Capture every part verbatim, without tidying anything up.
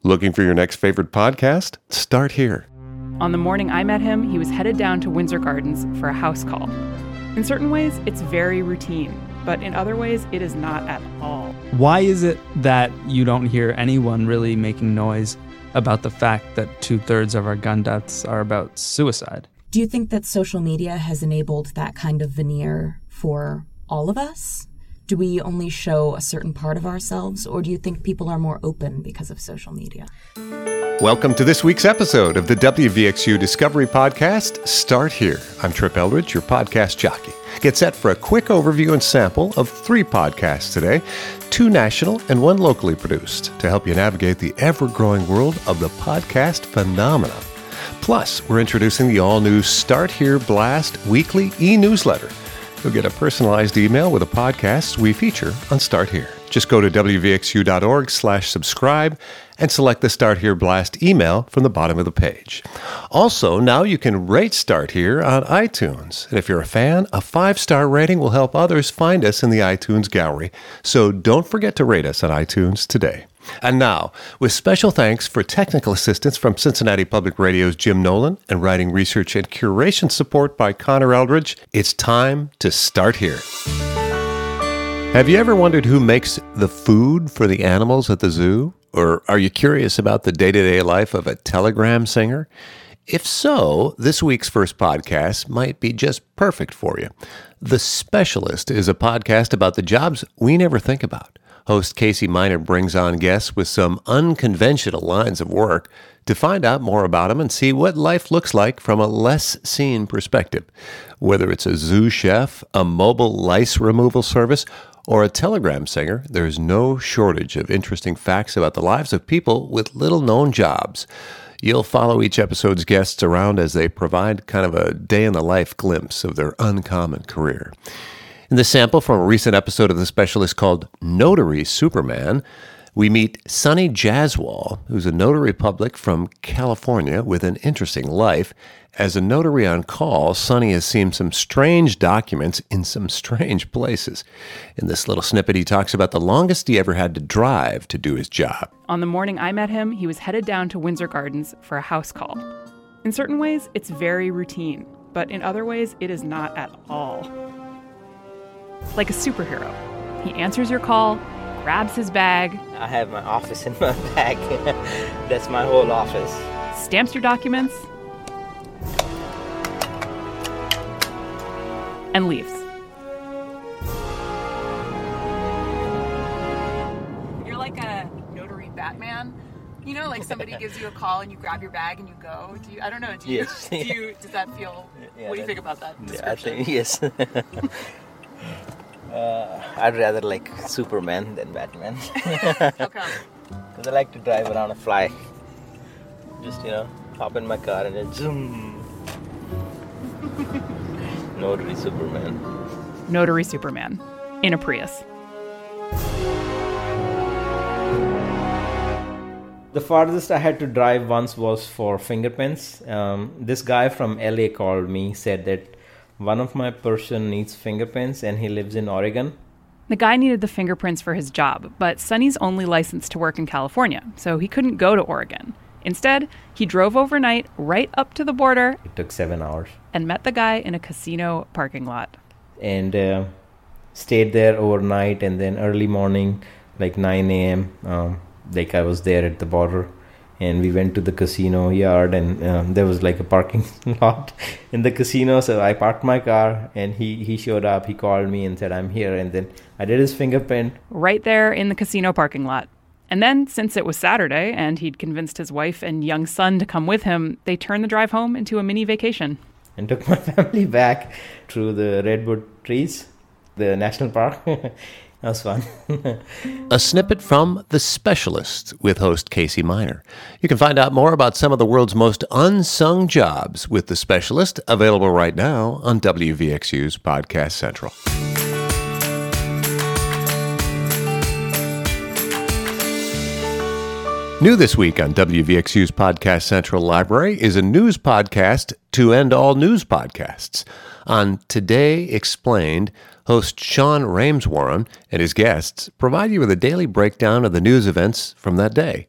Looking for your next favorite podcast? Start here. On the morning I met him, he was headed down to Windsor Gardens for a house call. In certain ways, it's very routine, but in other ways, it is not at all. Why is it that you don't hear anyone really making noise about the fact that two-thirds of our gun deaths are about suicide? Do you think that social media has enabled that kind of veneer for all of us? Do we only show a certain part of ourselves, or do you think people are more open because of social media? Welcome to this week's episode of the W V X U Discovery Podcast, Start Here. I'm Trip Eldridge, your podcast jockey. Get set for a quick overview and sample of three podcasts today, two national and one locally produced, to help you navigate the ever-growing world of the podcast phenomenon. Plus, we're introducing the all-new Start Here Blast weekly e-newsletter. You'll get a personalized email with the podcasts we feature on Start Here. Just go to W V X U dot org slash subscribe and select the Start Here Blast email from the bottom of the page. Also, now you can rate Start Here on iTunes. And if you're a fan, a five-star rating will help others find us in the iTunes gallery. So don't forget to rate us on iTunes today. And now, with special thanks for technical assistance from Cincinnati Public Radio's Jim Nolan and writing, research, and curation support by Connor Eldridge, it's time to start here. Have you ever wondered who makes the food for the animals at the zoo? Or are you curious about the day-to-day life of a telegram singer? If so, this week's first podcast might be just perfect for you. The Specialist is a podcast about the jobs we never think about. Host Casey Miner brings on guests with some unconventional lines of work to find out more about them and see what life looks like from a less seen perspective. Whether it's a zoo chef, a mobile lice removal service, or a telegram singer, there's no shortage of interesting facts about the lives of people with little-known jobs. You'll follow each episode's guests around as they provide kind of a day-in-the-life glimpse of their uncommon career. In the sample from a recent episode of The Specialist called Notary Superman, we meet Sonny Jaswal, who's a notary public from California with an interesting life. As a notary on call, Sonny has seen some strange documents in some strange places. In this little snippet, he talks about the longest he ever had to drive to do his job. On the morning I met him, he was headed down to Windsor Gardens for a house call. In certain ways, it's very routine, but in other ways, it is not at all. Like a superhero. He answers your call, grabs his bag. I have my office in my bag. That's my whole office. Stamps your documents, and leaves. You're like a notary Batman. You know, like somebody gives you a call and you grab your bag and you go. Do you? I don't know. Do you? Yes. Do you? Does that feel? Yeah, what do you that, think about that Yeah, I description? think yes. uh, I'd rather like Superman than Batman. How come? Because I like to drive around and fly. Just you know, hop in my car and then zoom. Notary Superman. Notary Superman in a Prius. The farthest I had to drive once was for fingerprints. Um, this guy from L A called me, said that one of my person needs fingerprints and he lives in Oregon. The guy needed the fingerprints for his job, but Sonny's only licensed to work in California, so he couldn't go to Oregon. Instead, he drove overnight right up to the border. It took seven hours. And met the guy in a casino parking lot. And uh, stayed there overnight, and then early morning, like nine a.m., um, like I was there at the border, and we went to the casino yard, and um, there was like a parking lot in the casino, so I parked my car, and he, he showed up, he called me and said, I'm here, and then I did his fingerprint. Right there in the casino parking lot. And then, since it was Saturday, and he'd convinced his wife and young son to come with him, they turned the drive home into a mini vacation. And took my family back through the redwood trees, the national park. That was fun. A snippet from The Specialist with host Casey Miner. You can find out more about some of the world's most unsung jobs with The Specialist, available right now on W V X U's Podcast Central. New this week on W V X U's Podcast Central Library is a news podcast to end all news podcasts. On Today Explained, host Sean Rameswarren and his guests provide you with a daily breakdown of the news events from that day.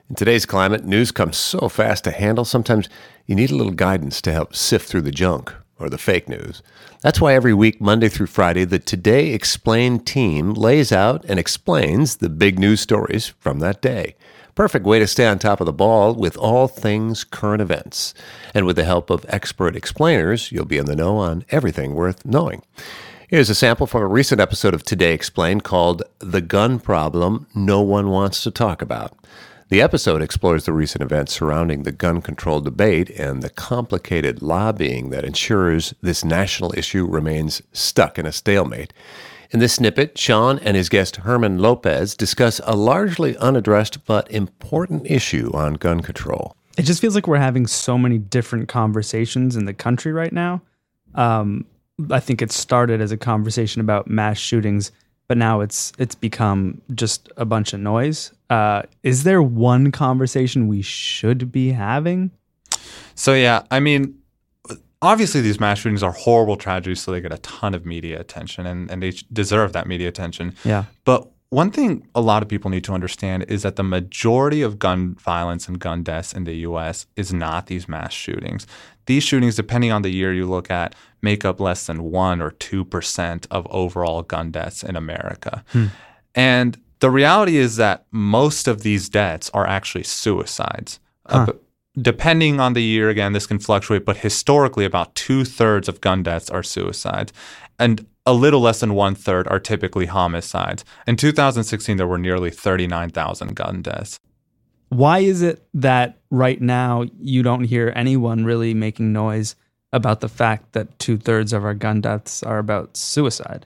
In today's climate, news comes so fast to handle, sometimes you need a little guidance to help sift through the junk or the fake news. That's why every week, Monday through Friday, the Today Explained team lays out and explains the big news stories from that day. Perfect way to stay on top of the ball with all things current events. And with the help of expert explainers, you'll be in the know on everything worth knowing. Here's a sample from a recent episode of Today Explained called The Gun Problem No One Wants to Talk About. The episode explores the recent events surrounding the gun control debate and the complicated lobbying that ensures this national issue remains stuck in a stalemate. In this snippet, Sean and his guest Herman Lopez discuss a largely unaddressed but important issue on gun control. It just feels like we're having so many different conversations in the country right now. Um, I think it started as a conversation about mass shootings, but now it's it's become just a bunch of noise. Uh, is there one conversation we should be having? So, yeah, I mean, obviously these mass shootings are horrible tragedies, so they get a ton of media attention, and, and they deserve that media attention. Yeah. But one thing a lot of people need to understand is that the majority of gun violence and gun deaths in the U S is not these mass shootings. These shootings, depending on the year you look at, make up less than one or two percent of overall gun deaths in America. Hmm. And the reality is that most of these deaths are actually suicides. Huh. Uh, depending on the year, again, this can fluctuate, but historically about two-thirds of gun deaths are suicides. And a little less than one-third are typically homicides. In two thousand sixteen, there were nearly thirty-nine thousand gun deaths. Why is it that right now you don't hear anyone really making noise about the fact that two-thirds of our gun deaths are about suicide?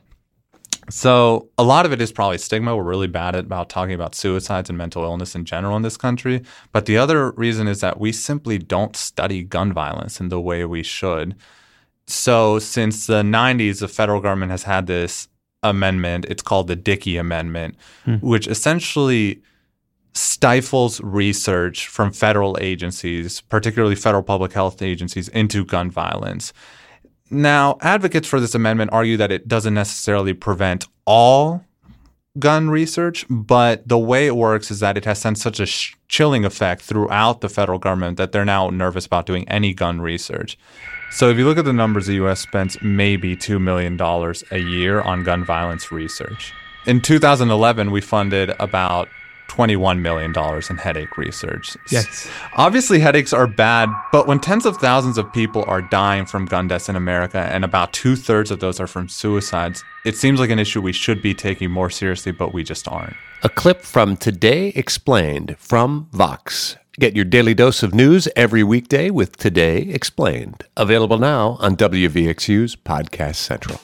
So a lot of it is probably stigma. We're really bad at about talking about suicides and mental illness in general in this country. But the other reason is that we simply don't study gun violence in the way we should. So since the nineties, the federal government has had this amendment. It's called the Dickey Amendment, hmm. which essentially stifles research from federal agencies, particularly federal public health agencies, into gun violence. Now, advocates for this amendment argue that it doesn't necessarily prevent all gun research, but the way it works is that it has sent such a sh- chilling effect throughout the federal government that they're now nervous about doing any gun research. So if you look at the numbers, the U S spends maybe two million dollars a year on gun violence research. In two thousand eleven, we funded about twenty-one million dollars in headache research. Yes. Obviously, headaches are bad, but when tens of thousands of people are dying from gun deaths in America and about two-thirds of those are from suicides, it seems like an issue we should be taking more seriously, but we just aren't. A clip from Today Explained from Vox. Get your daily dose of news every weekday with Today Explained. Available now on W V X U's Podcast Central.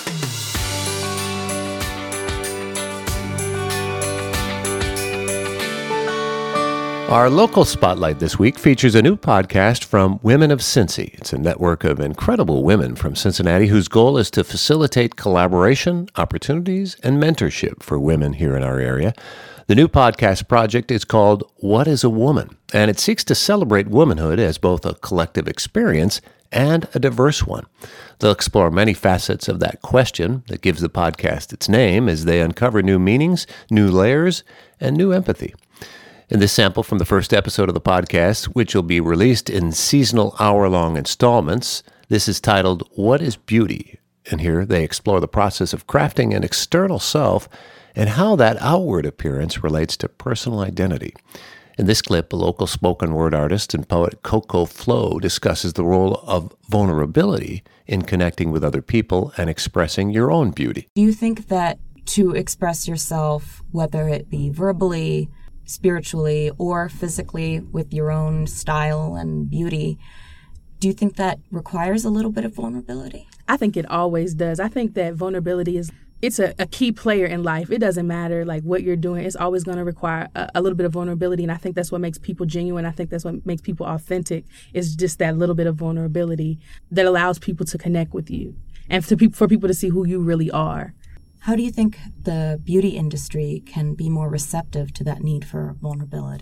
Our local spotlight this week features a new podcast from Women of Cincy. It's a network of incredible women from Cincinnati whose goal is to facilitate collaboration, opportunities, and mentorship for women here in our area. The new podcast project is called What is a Woman? And it seeks to celebrate womanhood as both a collective experience and a diverse one. They'll explore many facets of that question that gives the podcast its name as they uncover new meanings, new layers, and new empathy. In this sample from the first episode of the podcast, which will be released in seasonal hour-long installments, this is titled, What is Beauty? And here they explore the process of crafting an external self and how that outward appearance relates to personal identity. In this clip, a local spoken word artist and poet Coco Flo discusses the role of vulnerability in connecting with other people and expressing your own beauty. Do you think that to express yourself, whether it be verbally, spiritually, or physically with your own style and beauty, do you think that requires a little bit of vulnerability? I think it always does. I think that vulnerability is it's a, a key player in life. It doesn't matter like what you're doing. It's always going to require a, a little bit of vulnerability. And I think that's what makes people genuine. I think that's what makes people authentic, is just that little bit of vulnerability that allows people to connect with you and to pe- for people to see who you really are. How do you think the beauty industry can be more receptive to that need for vulnerability?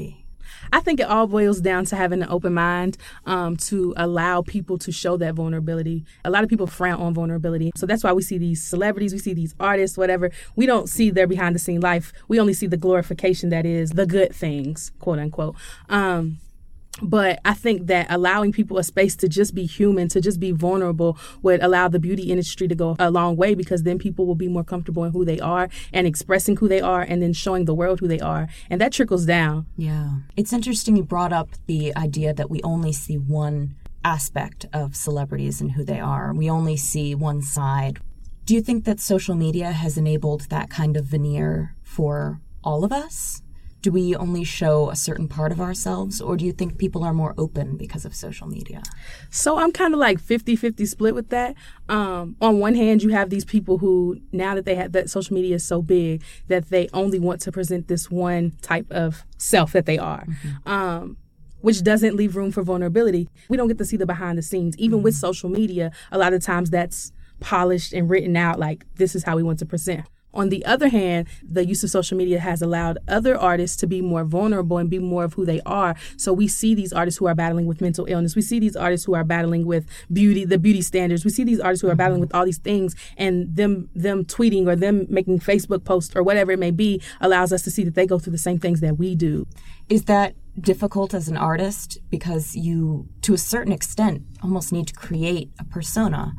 I think it all boils down to having an open mind um, to allow people to show that vulnerability. A lot of people frown on vulnerability. So that's why we see these celebrities, we see these artists, whatever. We don't see their behind the scene life. We only see the glorification that is the good things, quote unquote. Um, But I think that allowing people a space to just be human, to just be vulnerable, would allow the beauty industry to go a long way, because then people will be more comfortable in who they are and expressing who they are and then showing the world who they are. And that trickles down. Yeah. It's interesting you brought up the idea that we only see one aspect of celebrities and who they are. We only see one side. Do you think that social media has enabled that kind of veneer for all of us? Do we only show a certain part of ourselves, or do you think people are more open because of social media? So I'm kind of like fifty-fifty split with that. Um, on one hand, you have these people who, now that they have that social media is so big, that they only want to present this one type of self that they are. Mm-hmm. Um, which doesn't leave room for vulnerability. We don't get to see the behind the scenes. Even mm-hmm. with social media, a lot of times that's polished and written out like, this is how we want to present. On the other hand, the use of social media has allowed other artists to be more vulnerable and be more of who they are. So we see these artists who are battling with mental illness. We see these artists who are battling with beauty, the beauty standards. We see these artists who are mm-hmm. battling with all these things, and them them tweeting or them making Facebook posts or whatever it may be allows us to see that they go through the same things that we do. Is that difficult as an artist? Because you, to a certain extent, almost need to create a persona.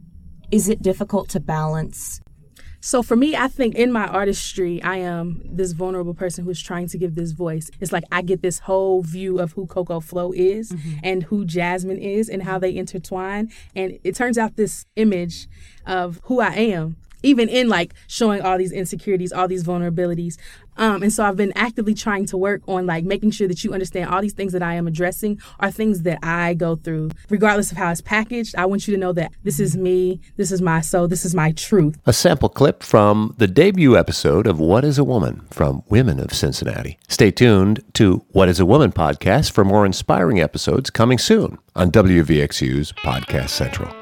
Is it difficult to balance? So for me, I think in my artistry, I am this vulnerable person who's trying to give this voice. It's like I get this whole view of who Coco Flo is mm-hmm. and who Jasmine is and how they intertwine. And it turns out this image of who I am, even in like showing all these insecurities, all these vulnerabilities. Um, and so I've been actively trying to work on like making sure that you understand all these things that I am addressing are things that I go through. Regardless of how it's packaged, I want you to know that this is me, this is my soul, this is my truth. A sample clip from the debut episode of What is a Woman from Women of Cincinnati. Stay tuned to What is a Woman podcast for more inspiring episodes coming soon on W V X U's Podcast Central.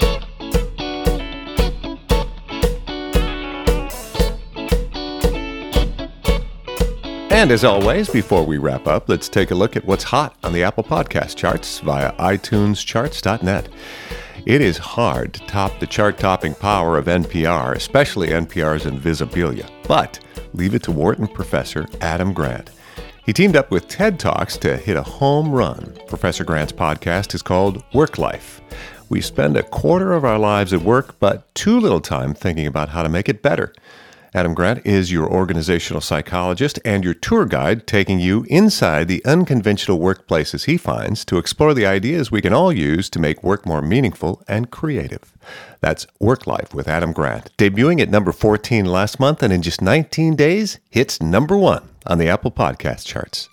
And as always, before we wrap up, let's take a look at what's hot on the Apple Podcast charts via i tunes charts dot net. It is hard to top the chart-topping power of N P R, especially N P R's Invisibilia. But leave it to Wharton professor Adam Grant. He teamed up with TED Talks to hit a home run. Professor Grant's podcast is called Work Life. We spend a quarter of our lives at work, but too little time thinking about how to make it better. Adam Grant is your organizational psychologist and your tour guide, taking you inside the unconventional workplaces he finds to explore the ideas we can all use to make work more meaningful and creative. That's Work Life with Adam Grant, debuting at number fourteen last month, and in just nineteen days, hits number one on the Apple Podcast charts.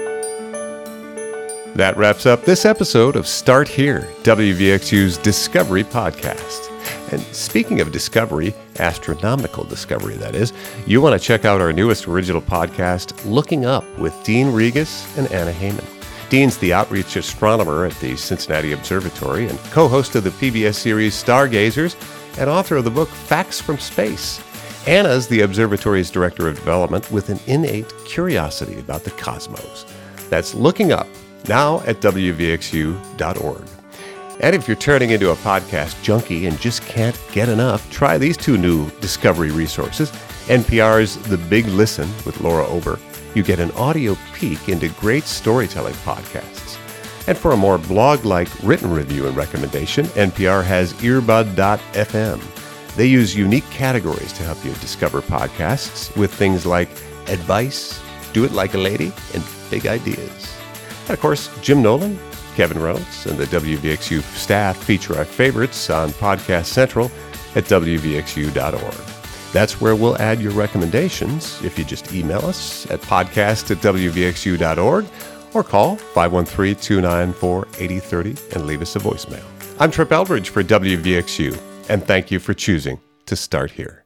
That wraps up this episode of Start Here, W V X U's Discovery Podcast. And speaking of discovery, astronomical discovery that is, you want to check out our newest original podcast, Looking Up, with Dean Regas and Anna Heyman. Dean's the outreach astronomer at the Cincinnati Observatory and co-host of the P B S series Stargazers and author of the book Facts from Space. Anna's the observatory's director of development with an innate curiosity about the cosmos. That's Looking Up, now at W V X U dot org. And if you're turning into a podcast junkie and just can't get enough, try these two new discovery resources. N P R's The Big Listen with Laura Ober. You get an audio peek into great storytelling podcasts. And for a more blog-like written review and recommendation, N P R has earbud dot f m. They use unique categories to help you discover podcasts with things like advice, do it like a lady, and big ideas. And of course, Jim Nolan, Kevin Reynolds, and the W V X U staff feature our favorites on Podcast Central at W V X U dot org. That's where we'll add your recommendations if you just email us at podcast at W V X U dot org or call five one three, two nine four, eight zero three zero and leave us a voicemail. I'm Trip Eldridge for W V X U, and thank you for choosing to start here.